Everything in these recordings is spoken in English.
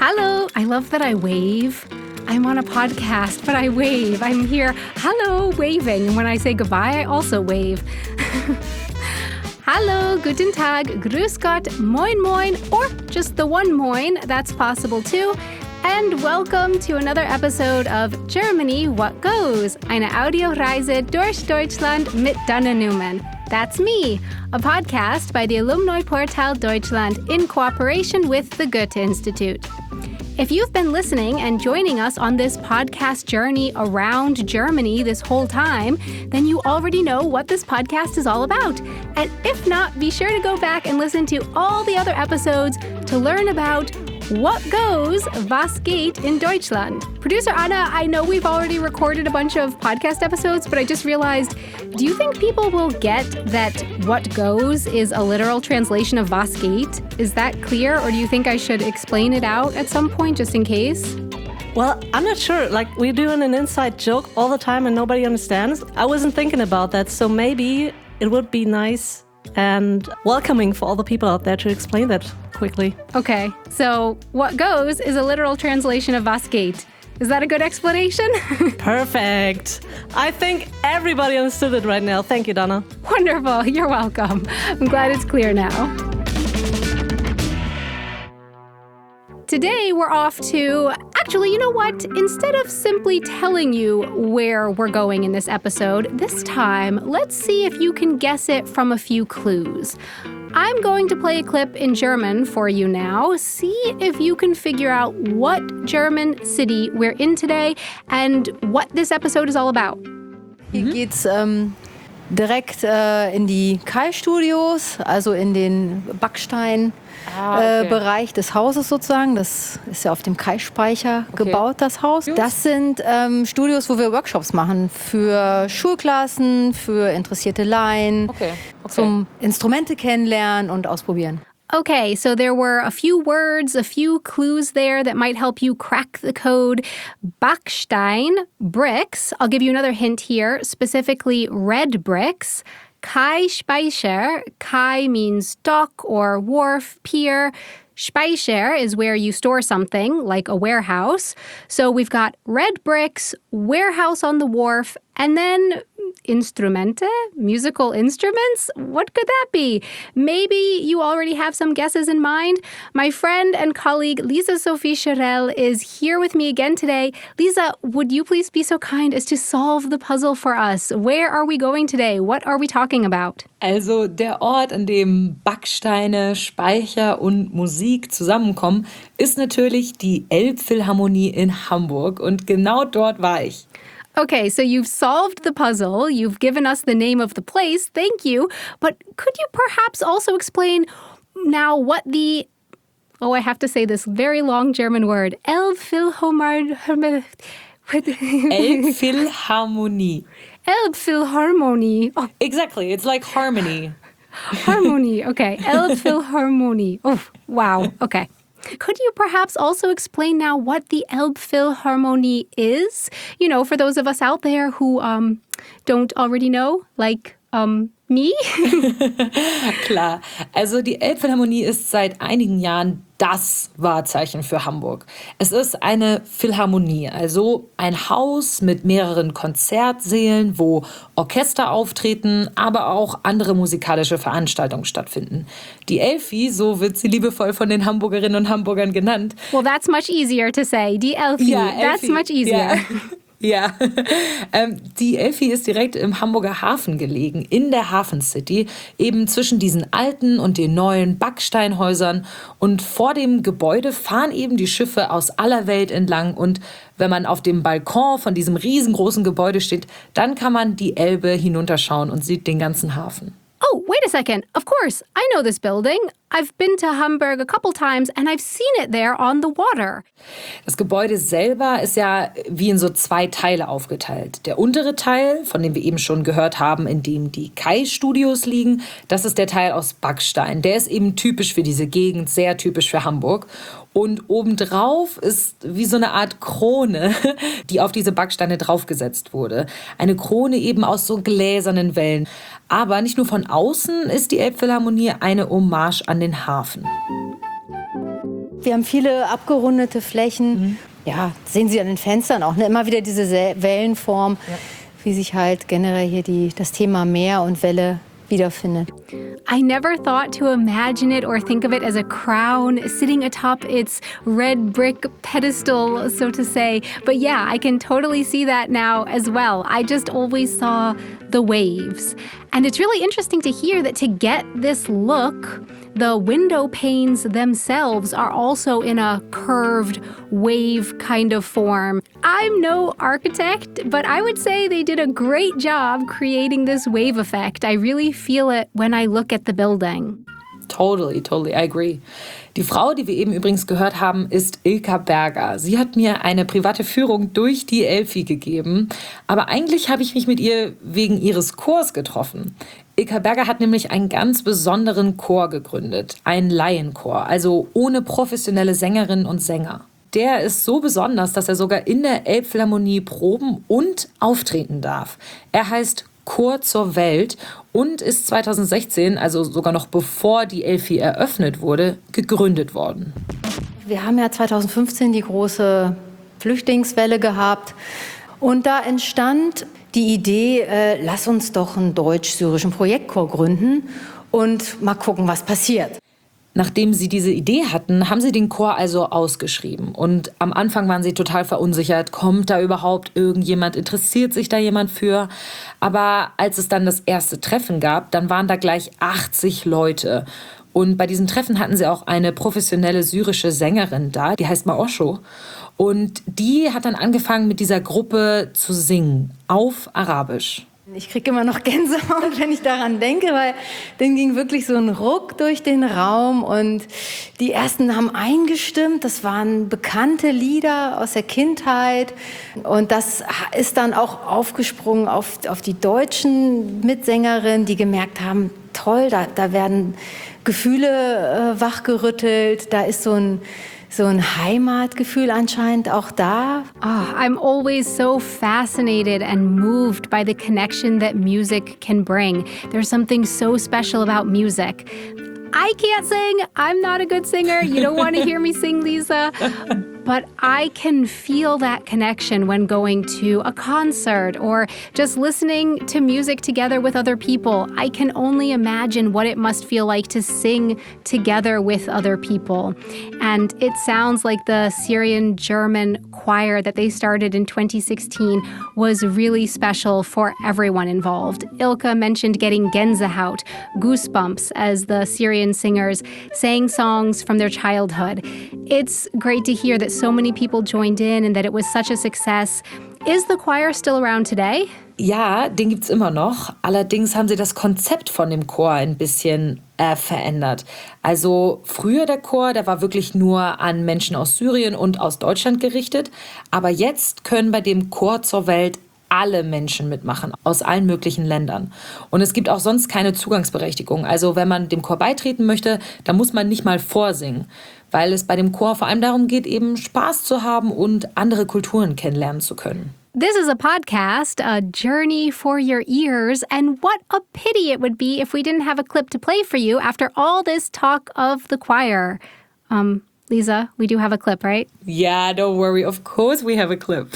Hello. I love that I wave. I'm on a podcast, but I wave. I'm here, hello, waving. And when I say goodbye, I also wave. Hallo, guten Tag, grüß Gott, moin moin, or just the one moin, that's possible too. And welcome to another episode of Germany What Goes, eine Audioreise durch Deutschland mit Dana Newman. That's me, a podcast by the Alumni Portal Deutschland in cooperation with the Goethe Institute. If you've been listening and joining us on this podcast journey around Germany this whole time, then you already know what this podcast is all about. And if not, be sure to go back and listen to all the other episodes to learn about what goes, was geht in Deutschland. Producer Anna, I know we've already recorded a bunch of podcast episodes, but I just realized, do you think people will get that what goes is a literal translation of was geht? Is that clear, or do you think I should explain it out at some point just in case? Well, I'm not sure. Like, we're doing an inside joke all the time and nobody understands. I wasn't thinking about that, so maybe it would be nice and welcoming for all the people out there to explain that quickly. Okay, so what goes is a literal translation of was geht. Is that a good explanation? Perfect. I think everybody understood it right now. Thank you, Dana. Wonderful. You're welcome. I'm glad it's clear now. Today, we're off to... Actually, you know what? Instead of simply telling you where we're going in this episode, this time, let's see if you can guess it from a few clues. I'm going to play a clip in German for you now. See if you can figure out what German city we're in today and what this episode is all about. Hier geht's direkt in die Kai-Studios, also in den Backstein-Bereich des Hauses sozusagen. Das ist ja auf dem Kai-Speicher gebaut, das Haus. Das sind Studios, wo wir Workshops machen für Schulklassen, für interessierte Laien, zum Instrumente kennenlernen und ausprobieren. Okay, so there were a few words, a few clues there that might help you crack the code. Backstein, bricks. I'll give you another hint here, specifically red bricks. Kai Speicher. Kai means dock or wharf, pier. Speicher is where you store something, like a warehouse. So we've got red bricks, warehouse on the wharf, and then Instrumente, musical instruments? What could that be? Maybe you already have some guesses in mind. My friend and colleague Lisa Sophie Scherel is here with me again today. Lisa, would you please be so kind as to solve the puzzle for us? Where are we going today? What are we talking about? Also der Ort, an dem Backsteine, Speicher und Musik zusammenkommen, ist natürlich die Elbphilharmonie in Hamburg. Und genau dort war ich. Okay, so you've solved the puzzle. You've given us the name of the place. Thank you. But could you perhaps also explain now what the... Oh, I have to say this very long German word. Elbphilharmonie. Elbphilharmonie. Elbphilharmonie. Oh. Exactly, it's like harmony. Harmony, okay. Elbphilharmonie. Oh, wow, okay. Could you perhaps also explain now what the Elbphilharmonie is? You know, for those of us out there who don't already know, like me? Klar, also die Elbphilharmonie ist seit einigen Jahren das Wahrzeichen für Hamburg. Es ist eine Philharmonie, also ein Haus mit mehreren Konzertsälen, wo Orchester auftreten, aber auch andere musikalische Veranstaltungen stattfinden. Die Elfi, so wird sie liebevoll von den Hamburgerinnen und Hamburgern genannt. Well, that's much easier to say. Die Elfi, ja, that's Elfi. much easier. Ja. Ja, die Elfi ist direkt im Hamburger Hafen gelegen, in der Hafen City, eben zwischen diesen alten und den neuen Backsteinhäusern. Und vor dem Gebäude fahren eben die Schiffe aus aller Welt entlang. Und wenn man auf dem Balkon von diesem riesengroßen Gebäude steht, dann kann man die Elbe hinunterschauen und sieht den ganzen Hafen. Oh, wait a second. Of course, I know this building. I've been to Hamburg a couple times and I've seen it there on the water. Das Gebäude selber ist ja wie in so zwei Teile aufgeteilt. Der untere Teil, von dem wir eben schon gehört haben, in dem die Kai-Studios liegen, das ist der Teil aus Backstein. Der ist eben typisch für diese Gegend, sehr typisch für Hamburg. Und obendrauf ist wie so eine Art Krone, die auf diese Backsteine draufgesetzt wurde. Eine Krone eben aus so gläsernen Wellen. Aber nicht nur von außen ist die Elbphilharmonie eine Hommage an den Hafen. Wir haben viele abgerundete Flächen. Ja, sehen Sie an den Fenstern auch, ne? Immer wieder diese Wellenform, wie sich halt generell hier das Thema Meer und Welle wiederfindet. I never thought to imagine it or think of it as a crown sitting atop its red brick pedestal, so to say. But yeah, I can totally see that now as well. I just always saw the waves. And it's really interesting to hear that to get this look, the window panes themselves are also in a curved wave kind of form. I'm no architect, but I would say they did a great job creating this wave effect. I really feel it when I look at the building. Totally, I agree. Die Frau, die wir eben übrigens gehört haben, ist Ilka Berger. Sie hat mir eine private Führung durch die Elfi gegeben, aber eigentlich habe ich mich mit ihr wegen ihres Chors getroffen. Ilka Berger hat nämlich einen ganz besonderen Chor gegründet, einen Laienchor, also ohne professionelle Sängerinnen und Sänger. Der ist so besonders, dass er sogar in der Elbphilharmonie proben und auftreten darf. Er heißt Chor zur Welt und ist 2016, also sogar noch bevor die Elfi eröffnet wurde, gegründet worden. Wir haben ja 2015 die große Flüchtlingswelle gehabt und da entstand die Idee, lass uns doch einen deutsch-syrischen Projektchor gründen und mal gucken, was passiert. Nachdem sie diese Idee hatten, haben sie den Chor also ausgeschrieben. Und am Anfang waren sie total verunsichert. Kommt da überhaupt irgendjemand? Interessiert sich da jemand für? Aber als es dann das erste Treffen gab, dann waren da gleich 80 Leute. Und bei diesen Treffen hatten sie auch eine professionelle syrische Sängerin da, die heißt Maosho. Und die hat dann angefangen, mit dieser Gruppe zu singen, auf Arabisch. Ich kriege immer noch Gänsehaut, wenn ich daran denke, weil dann ging wirklich so ein Ruck durch den Raum und die ersten haben eingestimmt. Das waren bekannte Lieder aus der Kindheit und das ist dann auch aufgesprungen auf die deutschen Mitsängerinnen, die gemerkt haben, toll, da werden Gefühle wachgerüttelt, da ist so ein Heimatgefühl anscheinend auch da. Oh, I'm always so fascinated and moved by the connection that music can bring. There's something so special about music. I can't sing. I'm not a good singer. You don't want to hear me sing, Lisa. But I can feel that connection when going to a concert or just listening to music together with other people. I can only imagine what it must feel like to sing together with other people. And it sounds like the Syrian-German choir that they started in 2016 was really special for everyone involved. Ilka mentioned getting Gänsehaut, goosebumps, as the Syrian singers sang songs from their childhood. It's great to hear that so many people joined in and that it was such a success. Is the choir still around today? Ja, den gibt's immer noch. Allerdings haben sie das Konzept von dem Chor ein bisschen verändert. Also früher der Chor, der war wirklich nur an Menschen aus Syrien und aus Deutschland gerichtet. Aber jetzt können bei dem Chor zur Welt alle Menschen mitmachen, aus allen möglichen Ländern. Und es gibt auch sonst keine Zugangsberechtigung. Also wenn man dem Chor beitreten möchte, dann muss man nicht mal vorsingen, weil es bei dem Chor vor allem darum geht, eben Spaß zu haben und andere Kulturen kennenlernen zu können. This is a podcast, a journey for your ears, and what a pity it would be if we didn't have a clip to play for you after all this talk of the choir. Lisa, we do have a clip, right? Yeah, don't worry. Of course we have a clip.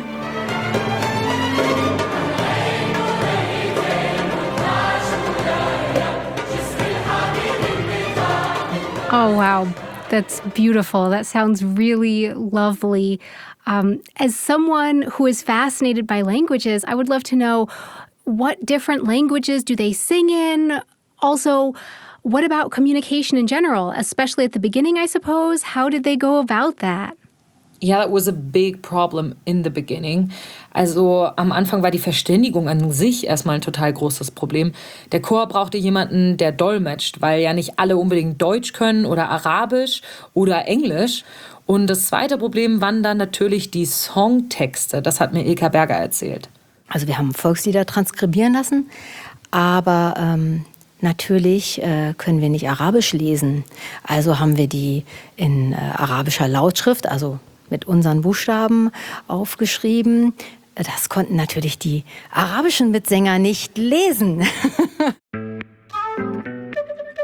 Oh, wow. That's beautiful. That sounds really lovely. As someone who is fascinated by languages, I would love to know, what different languages do they sing in? Also, what about communication in general, especially at the beginning, I suppose? How did they go about that? Yeah, that was a big problem in the beginning. Also am Anfang war die Verständigung an sich erstmal ein total großes Problem. Der Chor brauchte jemanden, der dolmetscht, weil ja nicht alle unbedingt Deutsch können oder Arabisch oder Englisch. Und das zweite Problem waren dann natürlich die Songtexte. Das hat mir Ilka Berger erzählt. Also wir haben Volkslieder transkribieren lassen, aber natürlich können wir nicht Arabisch lesen. Also haben wir die in arabischer Lautschrift, also mit unseren Buchstaben aufgeschrieben. Das konnten natürlich die arabischen Mitsänger nicht lesen.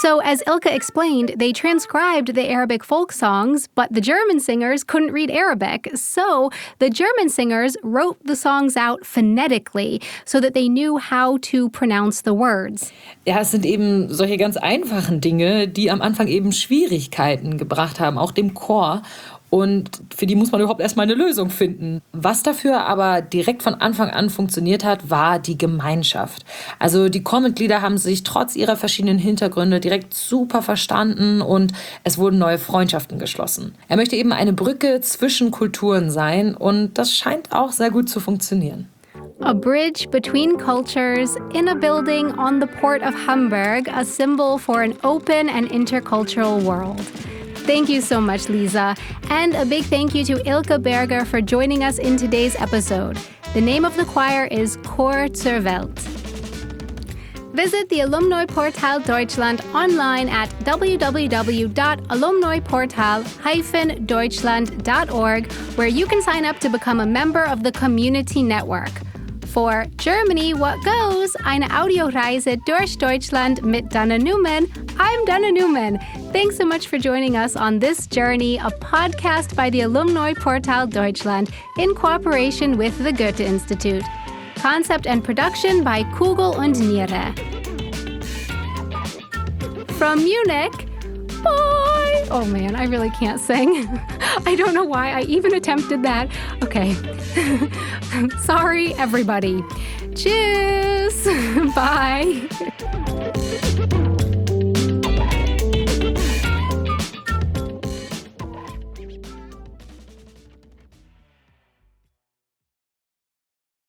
So, as Ilka explained, they transcribed the Arabic folk songs, but the German singers couldn't read Arabic. So, the German singers wrote the songs out phonetically so that they knew how to pronounce the words. Ja, es sind eben solche ganz einfachen Dinge, die am Anfang eben Schwierigkeiten gebracht haben, auch dem Chor. Und für die muss man überhaupt erstmal eine Lösung finden. Was dafür aber direkt von Anfang an funktioniert hat, war die Gemeinschaft. Also die Chormitglieder haben sich trotz ihrer verschiedenen Hintergründe direkt super verstanden und es wurden neue Freundschaften geschlossen. Er möchte eben eine Brücke zwischen Kulturen sein und das scheint auch sehr gut zu funktionieren. A bridge between cultures in a building on the port of Hamburg, a symbol for an open and intercultural world. Thank you so much, Lisa. And a big thank you to Ilka Berger for joining us in today's episode. The name of the choir is Chor zur Welt. Visit the Alumni Portal Deutschland online at www.alumniportal-deutschland.org, where you can sign up to become a member of the community network. For Germany, What Goes? Eine Audioreise durch Deutschland mit Dana Newman. I'm Dana Newman. Thanks so much for joining us on this journey, a podcast by the Alumni Portal Deutschland in cooperation with the Goethe-Institut. Concept and production by Kugel und Niere. From Munich, bye! Oh man, I really can't sing. I don't know why I even attempted that. Okay. Sorry, everybody. Tschüss. Bye.